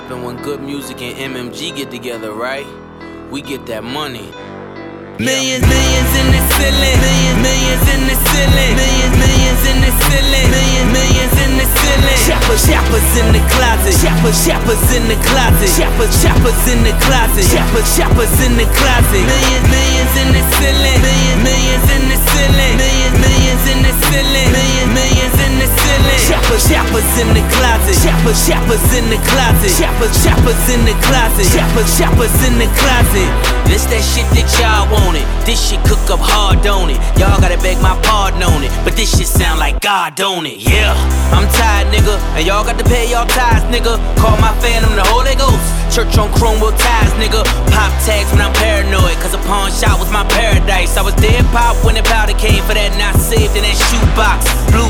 happen when good music and MMG get together, right? We get that money. Millions in the ceiling, millions in the ceiling, millions in the ceiling, millions in the ceiling. Shoppers in the closet, shoppers in the closet, shoppers in the closet, shoppers in the closet. Millions in the ceiling, millions in the ceiling, millions in the ceiling, millions in the ceiling. Shoppers in the closet, shoppers in the closet, shoppers in the closet, shoppers in the closet. This that shit that y'all wanted. This shit cook up hard, don't it? Y'all gotta beg my pardon on it, but this shit sound like God, don't it? Yeah, I'm tired, nigga, and y'all got to pay y'all tithes, nigga. Call my phantom the Holy Ghost. Church on Cromwell ties, nigga. Pop tags when I'm paranoid, cause a pawn shop was my paradise. I was dead pop when the powder came for that not saved in that shoebox. Blue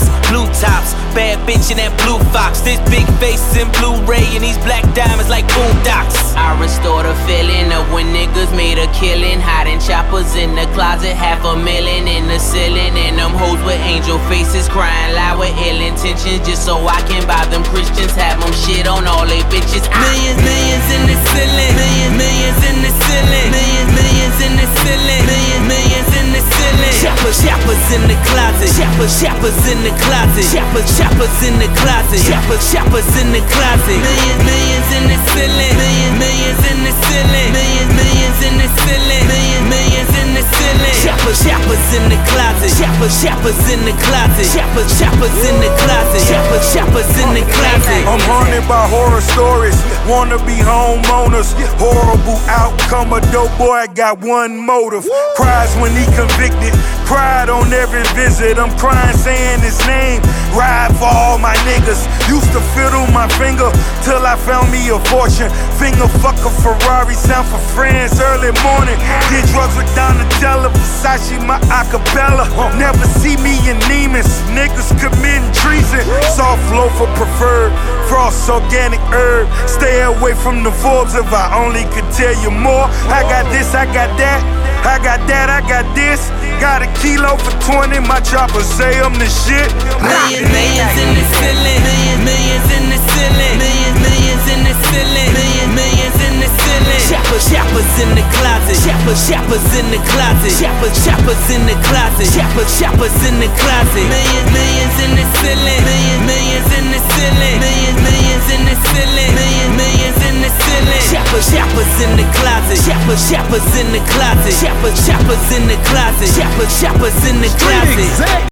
tops, bad bitch in that blue fox. This big face in Blu-ray and these black diamonds like boondocks. I restore the feeling of when niggas made a killing, hiding choppers in the closet, $500,000 in the ceiling, and them hoes with angel faces crying loud with ill intentions, just so I can buy them Christians, have them shit on all they bitches. Millions in the ceiling, millions in the ceiling, millions in the ceiling, millions in the ceiling. Shoppers in the closet, shoppers in the closet, shoppers in the closet, shoppers in the closet. Millions in the ceiling, millions in the ceiling, millions in the ceiling, millions in the ceiling. Shoppers in the closet, shoppers in the closet, shoppers in the closet, shoppers in the closet. I'm haunted by horror stories, wanna be homeowners. Horrible outcome, a dope boy got one motive. Cries when he convicted, cried on every visit. I'm crying saying his name, ride for all my niggas. Used to fiddle my finger till I found me a fortune. Finger fuck a Ferrari, sound for friends early morning. Did drugs with Donatella, Versace my acapella. Never see me in Neiman's, niggas committing treason. Soft flow for preferred, frost organic herb. Stay away from the Forbes if I only could tell you more. I got this, I got that, I got that, I got this. Got a kilo for 20, my chopper say I'm the shit. Millions in the ceiling, millions in the ceiling, millions in the ceiling, millions in the ceiling. Shoppers in the closet, shoppers in the closet, shoppers in the closet, shoppers in the closet. Millions in the ceiling, millions in the ceiling, millions in the ceiling, millions in the ceiling. Shoppers in the closet, shoppers in the closet, shoppers in the closet, shoppers in the closet.